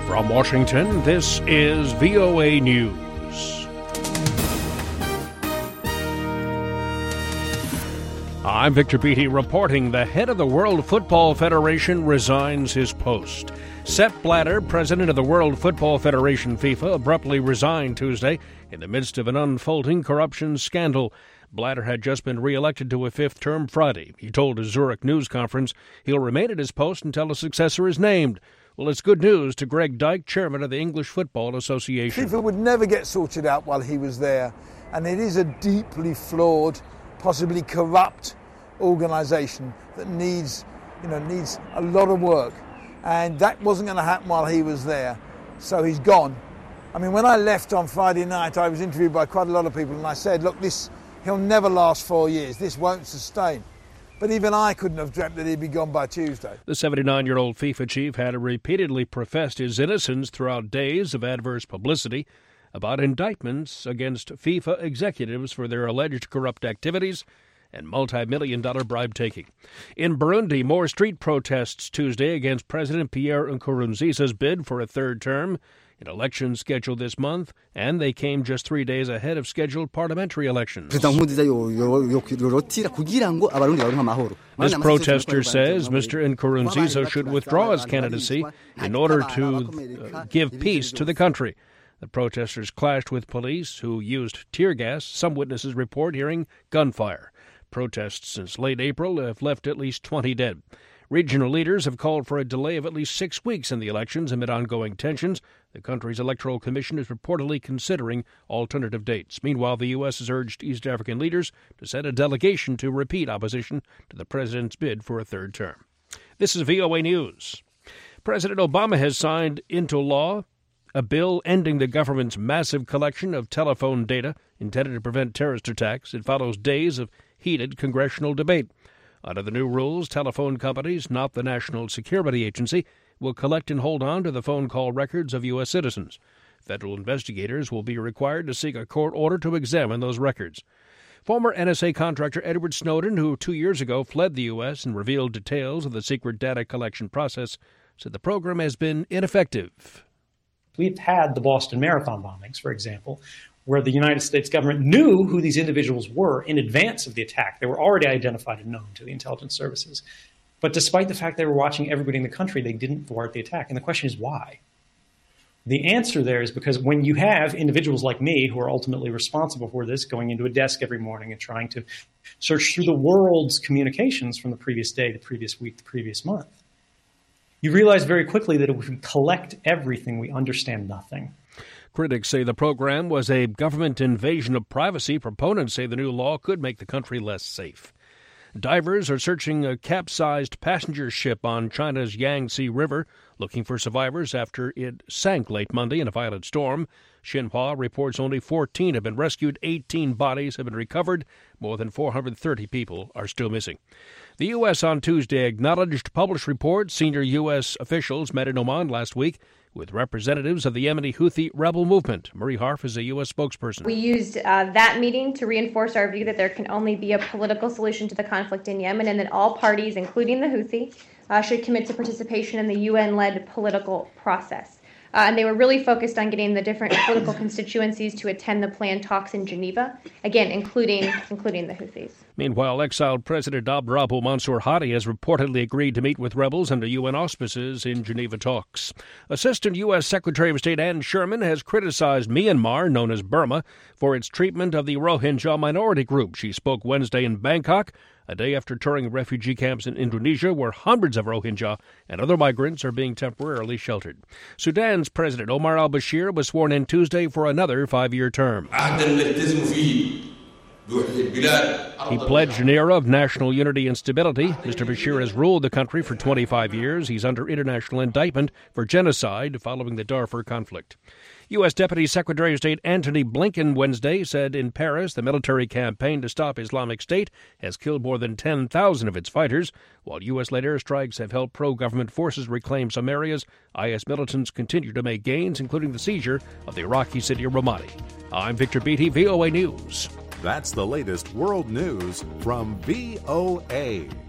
From Washington, this is VOA News. I'm Victor Beattie reporting the head of the World Football Federation resigns his post. Sepp Blatter, president of the World Football Federation FIFA, abruptly resigned Tuesday in the midst of an unfolding corruption scandal. Blatter had just been re-elected to a fifth term Friday. He told a Zurich news conference he'll remain at his post until a successor is named. Well, it's good news to Greg Dyke, chairman of the English Football Association. FIFA would never get sorted out while he was there, and it is a deeply flawed, possibly corrupt organisation that needs a lot of work, and that wasn't going to happen while he was there, so he's gone. I mean, when I left on Friday night, I was interviewed by quite a lot of people, and I said, look, he'll never last 4 years. This won't sustain. But even I couldn't have dreamt that he'd be gone by Tuesday. The 79-year-old FIFA chief had repeatedly professed his innocence throughout days of adverse publicity about indictments against FIFA executives for their alleged corrupt activities and multi-million-dollar bribe-taking. In Burundi, more street protests Tuesday against President Pierre Nkurunziza's bid for a third term. An election scheduled this month, and they came just 3 days ahead of scheduled parliamentary elections. This protester says Mr. Nkurunziza should withdraw his candidacy in order to give peace to the country. The protesters clashed with police who used tear gas. Some witnesses report hearing gunfire. Protests since late April have left at least 20 dead. Regional leaders have called for a delay of at least 6 weeks in the elections amid ongoing tensions. The country's electoral commission is reportedly considering alternative dates. Meanwhile, the U.S. has urged East African leaders to send a delegation to repeat opposition to the president's bid for a third term. This is VOA News. President Obama has signed into law a bill ending the government's massive collection of telephone data intended to prevent terrorist attacks. It follows days of heated congressional debate. Under the new rules, telephone companies, not the National Security Agency, will collect and hold on to the phone call records of U.S. citizens. Federal investigators will be required to seek a court order to examine those records. Former NSA contractor Edward Snowden, who 2 years ago fled the U.S. and revealed details of the secret data collection process, said the program has been ineffective. We've had the Boston Marathon bombings, for example, where the United States government knew who these individuals were in advance of the attack. They were already identified and known to the intelligence services. But despite the fact they were watching everybody in the country, they didn't thwart the attack. And the question is why? The answer there is because when you have individuals like me who are ultimately responsible for this, going into a desk every morning and trying to search through the world's communications from the previous day, the previous week, the previous month, you realize very quickly that if we collect everything, we understand nothing. Critics say the program was a government invasion of privacy. Proponents say the new law could make the country less safe. Divers are searching a capsized passenger ship on China's Yangtze River, looking for survivors after it sank late Monday in a violent storm. Xinhua reports only 14 have been rescued. 18 bodies have been recovered. More than 430 people are still missing. The U.S. on Tuesday acknowledged published reports. Senior U.S. officials met in Oman last week with representatives of the Yemeni Houthi rebel movement. Marie Harf is a U.S. spokesperson. We used that meeting to reinforce our view that there can only be a political solution to the conflict in Yemen, and that all parties, including the Houthi, should commit to participation in the UN-led political process. And they were really focused on getting the different political constituencies to attend the planned talks in Geneva, again, including the Houthis. Meanwhile, exiled President Abdrabbuh Mansour Hadi has reportedly agreed to meet with rebels under UN auspices in Geneva talks. Assistant U.S. Secretary of State Ann Sherman has criticized Myanmar, known as Burma, for its treatment of the Rohingya minority group. She spoke Wednesday in Bangkok, a day after touring refugee camps in Indonesia, where hundreds of Rohingya and other migrants are being temporarily sheltered. Sudan's President Omar al-Bashir was sworn in Tuesday for another 5-year term. He pledged an era of national unity and stability. Mr. Bashir has ruled the country for 25 years. He's under international indictment for genocide following the Darfur conflict. U.S. Deputy Secretary of State Antony Blinken Wednesday said in Paris the military campaign to stop Islamic State has killed more than 10,000 of its fighters. While U.S.-led airstrikes have helped pro-government forces reclaim some areas, IS militants continue to make gains, including the seizure of the Iraqi city of Ramadi. I'm Victor Beattie, VOA News. That's the latest world news from VOA.